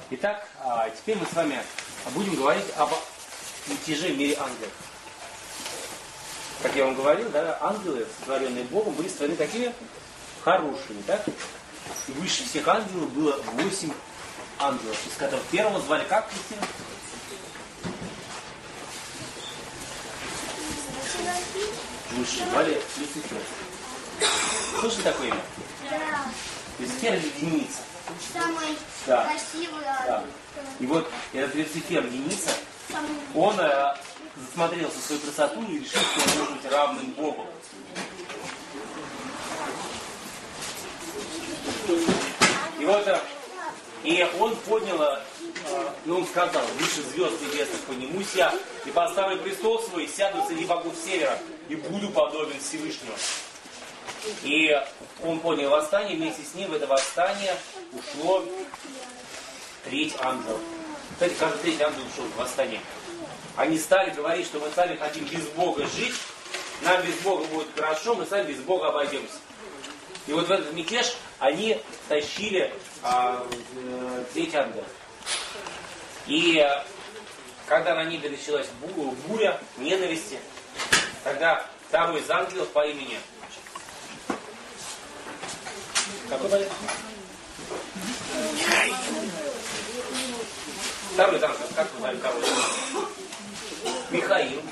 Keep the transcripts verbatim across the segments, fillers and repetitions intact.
Итак, теперь мы с вами будем говорить об мятеже в мире ангелов. Как я вам говорил, да, ангелы, сотворенные Богом, были створены такими хорошими, так? И выше всех ангелов было восемь ангелов, из которых первого звали как, Кристина? Выше звали Люцифер. Слышали такое имя? Да. Люцифер единица. Самый да. красивый. Да. И вот этот Люцифер единица, он э, засмотрелся в свою красоту и решил, что он может быть равным Богу. И вот э, и он поднял, э, ну он сказал: выше звезд небесных поднимусь я, и поставлю престол свой, сяду среди богов севера, и буду подобен Всевышнему. И он поднял восстание, вместе с ним в это восстание ушло треть ангелов. Кстати, каждый третий ангел ушел в восстание. Они стали говорить, что мы сами хотим без Бога жить, нам без Бога будет хорошо, мы сами без Бога обойдемся. И вот в этот мятеж они тащили а, э, треть ангелов. И когда на небе началась буря ненависти, тогда второй из ангелов по имени... Какой болезнь? Второй из ангелов, как вы знаете, кого? Михаил.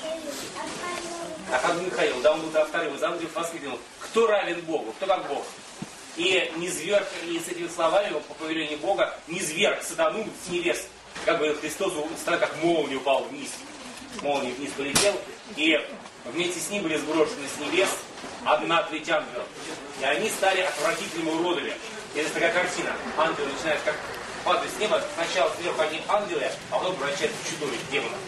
А как Михаил, да, он был вторым из ангелов, воскликнул: кто равен Богу, кто как Бог? И низверг, и с этими словами, по повелению Бога, низверг сатану с небес. Как говорил Христос, страна как молния упал вниз. Молния вниз полетел, и вместе с ним были сброшены с небес одна треть ангелов. И они стали отвратительными уродами. И это такая картина. Ангелы начинают как падать с неба. Сначала сверху одни ангелы, а потом превращаются в чудовищ, демонов.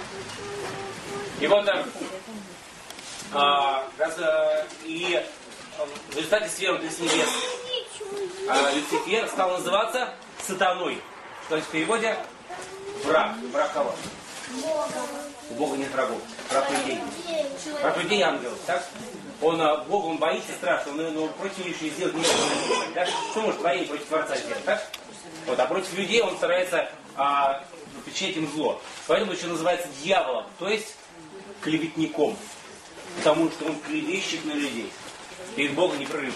И вот там... А, раз, а, и в результате свергнутый с небес а, Люцифер стал называться сатаной. Что есть в переводе? Враг. Враг кого? У Бога нет врагов. Враг людей. Враг людей ангелов, так? Он, Бога, он боится, страшно, но, но против него еще сделать не может. Так? Что может творение против Творца сделать, так? Вот, а против людей он старается а, причинить им зло. Поэтому еще называется дьяволом, то есть клеветником. Потому что он клевещет на людей. Перед Богом непрерывно.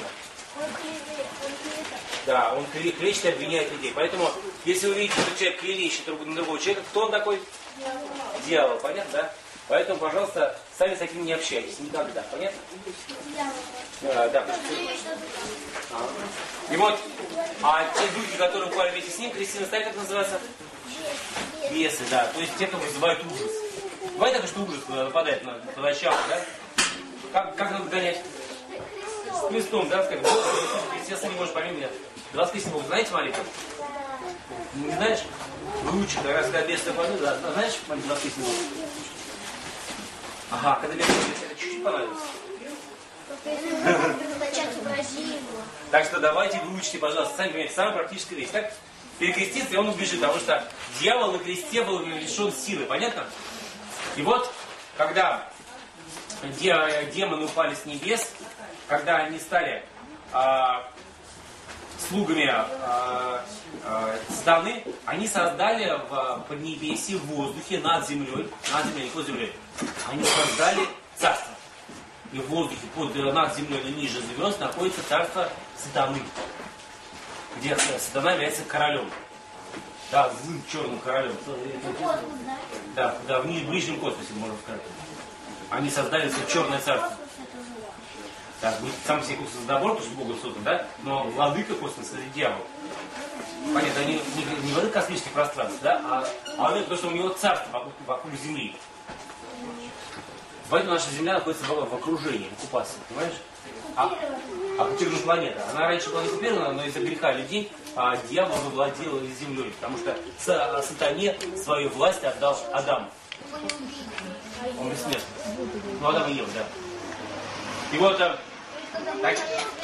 Да, он клевещет и обвиняет людей. Поэтому, если вы видите, что человек клевещет друг на другого человека, кто он такой? Дьявол, понятно, да? Поэтому, пожалуйста, сами с таким не общайтесь. Никогда, понятно? Да, да. А. И вот, а те духи, которые упали вместе с ним, Кристина, знаете, как называется? Бесы, да. То есть те, кто вызывает ужас. Бывает так, что ужас нападает на, на начало, да? Как, как надо гонять? С крестом, да? Сказать: Бог, естественно, не можешь помимо меня. двадцать тысяч Бог, знаете молитву? Не знаешь? Выучи, как раз когда бес нападет, да. Знаешь молитву двадцать тысяч Бог? Ага, когда бес нападет, это чуть-чуть понравилось. Так что давайте выучите, пожалуйста, сами понимаете, самая практическая вещь, так? Перекреститься, и он убежит, потому что дьявол на кресте был лишен силы, понятно? И вот, когда демоны упали с небес, когда они стали а, слугами а, а, сатаны, они создали в поднебесье, в воздухе, над землей, над землей, не под землей, они создали царство. И в воздухе, под, над землей, но ниже звезд, находится царство сатаны, где сатана является королем. Да, злым черным королем. Да, да, в ближнем космосе, можно сказать. Они создали себе черное царство. Да, сам себе космос добро, потому что Богом создан, да? Но владыка космоса — это дьявол. Понятно, они не, не владыка космических пространств, да? А, а он, потому что у него царство вокруг, вокруг Земли. Поэтому наша Земля находится в, в окружении, в оккупации, понимаешь? А, а оккупирована планета. Она раньше была не оккупирована, но из-за греха людей а, дьявол завладел землей. Потому что с, сатане свою власть отдал Адаму. Он бессмертный. Ну, Адам и Ева, да. И вот... А, так...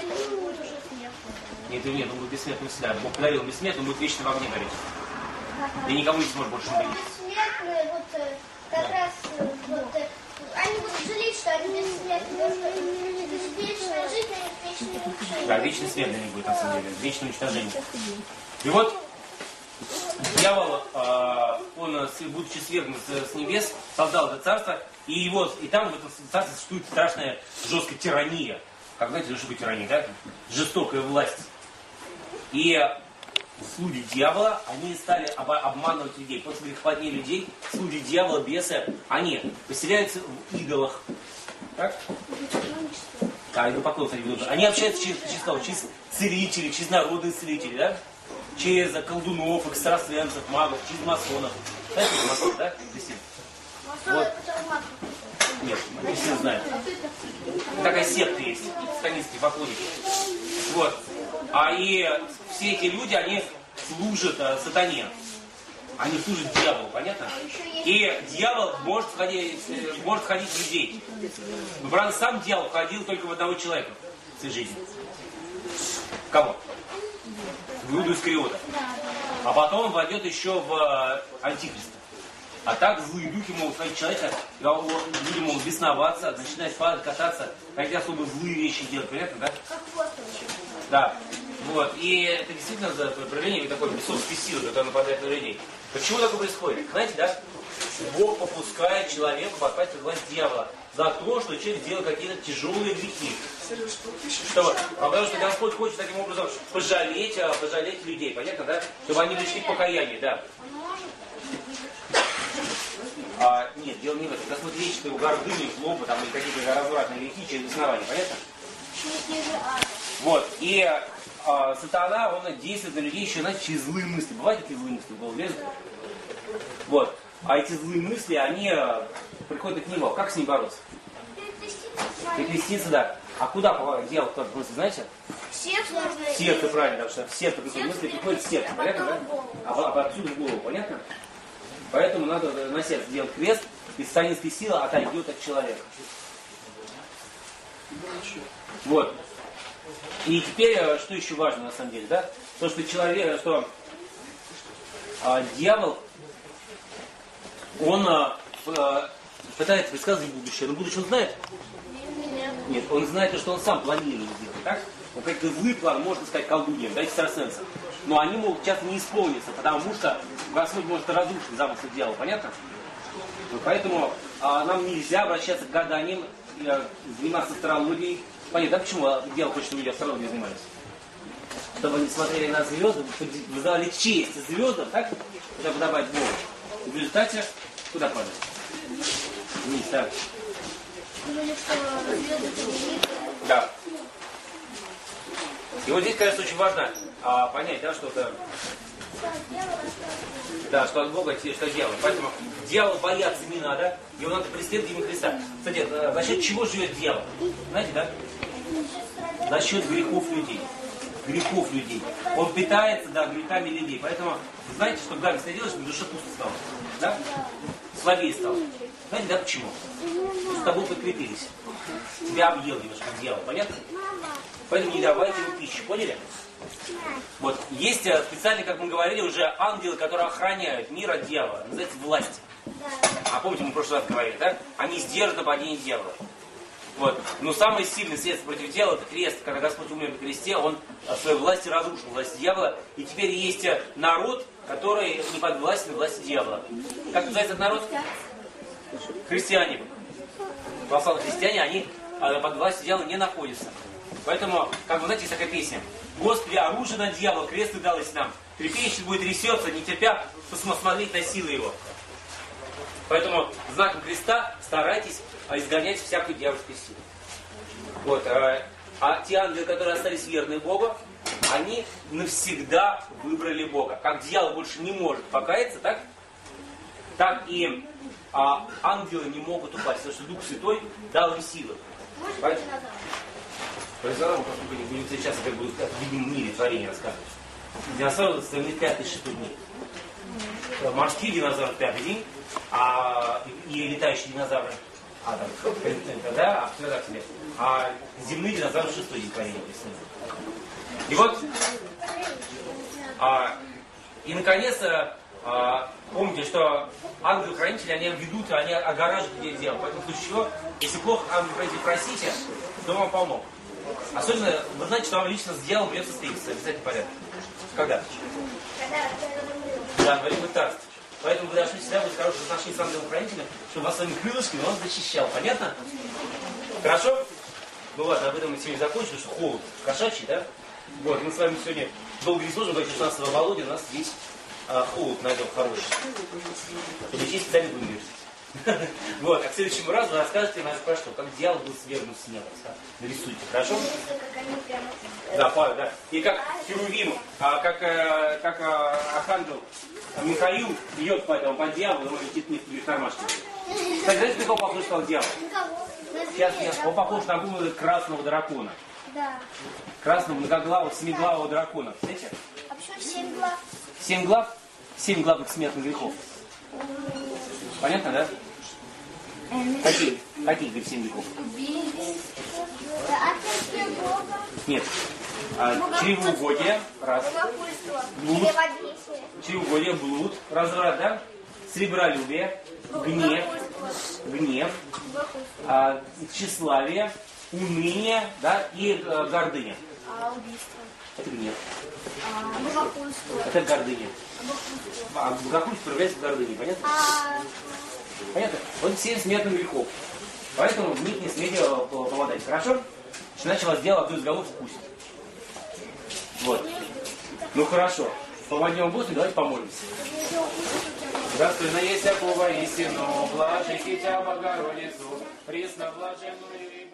Нет, нет, он будет бессмертным всегда. Бог подарил бессмертным, он будет вечно в огне гореть. И никому не сможет больше не гореть. Бессмертные, вот как раз... Вот, они будут жалеть, что они бессмертные. Вечная жизнь, а вечная жизнь. Да, вечный свет для них будет, на самом деле. Вечное уничтожение. И вот дьявол, он, будучи свергнут с небес, создал это царство, и, его, и там в этом царстве существует страшная жесткая тирания. Как знаете, что такое тирания, да? Жестокая власть. И слуги дьявола, они стали обманывать людей. После грехопадения людей, слуги дьявола, бесы, они поселяются в идолах. Так? Да, идолопоклонство они ведут. Они общаются через, через кого? Через целителей, через народные целители, да? Через колдунов, экстрасенсов, магов, через масонов. Знаете, масон, да? Кристина? Вот. Нет, Кристина знает. Такая секта есть, сатанинские поклонники. Вот. А и все эти люди, они служат а, сатане. Они служат дьяволу, понятно? И дьявол может ходить, может ходить в людей. Но, правда, сам дьявол ходил только в одного человека в своей жизни. Кого? В Иуду Искариота. А потом он войдет еще в Антихриста. А так злые духи могут ходить человека, люди могут бесноваться, начинать падать, кататься, какие особо злые вещи делать, понятно, да? Да. Вот. И это действительно проявление такой бесовской силы, которая нападает на людей. Почему такое происходит? Знаете, да? Бог попускает человеку попасть в власть дьявола за то, что человек делал какие-то тяжелые грехи. Что, потому что Господь хочет таким образом пожалеть, пожалеть людей, понятно, да? Чтобы они пришли к покаянию, да. А, нет, дело не в этом. Господь лечит его гордыню, злобу, там, или какие-то развратные грехи через основание, понятно? Вот, и а, сатана, он действует на людей еще, знаете, через злые мысли. Бывают такие злые мысли в голову лезут? Вот. А эти злые мысли, они а, приходят к нему. Как с ним бороться? Перекреститься, да. А куда дьявол тот мысли, знаете? В сердце нужно. В сердце, правильно, потому что в сердце приходят мысли, приходят в сердце, понятно, да? А, а отсюда в голову, понятно? Поэтому надо на сердце делать крест, и сатанинская сила отойдет от человека. Вот. И теперь, что еще важно на самом деле, да? То, что человек, что а, дьявол, он а, пытается предсказывать будущее. Но будущее он знает? Нет, он знает то, что он сам планирует сделать, так? Он какой-то злый план, можно сказать, колдуньям, да, экстрасенсам. Но они могут часто не исполниться, потому что Господь может разрушить замысел дьявола, понятно? Вот поэтому а, нам нельзя обращаться к гаданиям, а, заниматься астрологией. Понятно, да, почему дьявол хочет, чтобы люди астрологией занимались? Чтобы они смотрели на звезды, вызывали честь звездам, так? Куда подобать Богу. И в результате куда падать? Вниз, да. Да. И вот здесь, конечно, очень важно а, понять, да, что это, да, что от Бога, что от дьявола. Поэтому дьявола бояться не надо, его надо преследовать имя Христа. Кстати, за счет чего живет дьявол? Знаете, да? За счет грехов людей. Грехов людей. Он питается, да, грехами людей. Поэтому, знаете, что гадость делаешь, чтобы душа пусто стала? Да? Слабее стала. Знаете, да, почему? С тобой подкрепились. Тебя объел немножко дьявол, понятно? Поэтому не давайте ему пищу, поняли? Вот, есть специально, как мы говорили, уже ангелы, которые охраняют мир от дьявола. Называется власть. А помните, мы в прошлый раз говорили, да? Они сдержат нападение дьявола. Вот. Но самое сильное средство против дьявола — это крест. Когда Господь умер на кресте, Он своей властью разрушил власть дьявола. И теперь есть народ, который не подвластен власти дьявола. Как называется этот народ? Христиане. Православные христиане, они под властью дьявола не находятся. Поэтому, как вы знаете, есть такая песня. Господи, оружие на дьявола, крест ты далось нам. Трепещет будет трясется, не терпя посмотреть на силы его. Поэтому знаком креста старайтесь изгонять всякую дьявольскую силу. Вот. А те ангелы, которые остались верны Богу, они навсегда выбрали Бога. Как дьявол больше не может покаяться, так? Так и а, ангелы не могут упасть, потому что Дух Святой дал им силу. Про динозавров мы будем сейчас как бы в видимом мире творения рассказывать. Динозавры составили пятый шестой дни. Морские динозавры пятый день, а и летающие динозавры, а там, да, а птеродактили, а земные динозавры шестой день творения. И вот, а, и наконец, а, помните, что ангелы-хранители, они ведут, они огораживают людей делом. Поэтому в случае чего, если плохо ангел-хранитель просите, то он вам помог. Особенно, вы знаете, что вам лично с дьяволом придется встретиться, обязательно порядок. Когда? Когда? Да, говорим вы царство. Поэтому вы должны всегда быть хорошие отношения с ангелом-хранителем, чтобы вас своими крылышками он защищал. Понятно? Хорошо? Ну ладно, об этом мы сегодня закончим, потому что холод кошачий, да? Вот, мы с вами сегодня долго не сможем, говорить шестнадцатого Володя, у нас здесь а, холод найдем хороший. Лечить специально в университете. Вот, а к следующему разу вы расскажете нам про что, как дьявол был свергнут с неба. Нарисуйте, хорошо? Да, Павел, да. И как Херувим, а, как, а, как а, архангел Михаил бьет по этому, по дьяволу, он летит вниз в кармашке. Кстати, знаете, на кого похож стал дьявол? Сейчас, сейчас, он похож на голову красного дракона. Да. Красного, многоглавого, семиглавого дракона. Знаете? А почему семь глав? Семь глав? Семь главных смертных грехов. Понятно, да? Какие? Какие, говорит, семь грехов? Отсутствие Бога. Нет. А, чревоугодие, раз. Блуд. Чревоугодие, блуд, разврат, да? Сребролюбие, гнев, гнев, а, тщеславие, уныние, да, и а, гордыня. А убийство? Это гнев. А богохульство? Это гордыня. А богохульство проявляется в гордыне, понятно? А... Понятно? Вот семь смертных грехов. Поэтому в них не смейте попадать. Хорошо? Иначе вас дело одну из голов вкусит. Вот. Ну хорошо. Помогем Богу, давайте помолимся. Достойно есть всякого истину, блажи Тебя, Богородицу, пресно блаженную.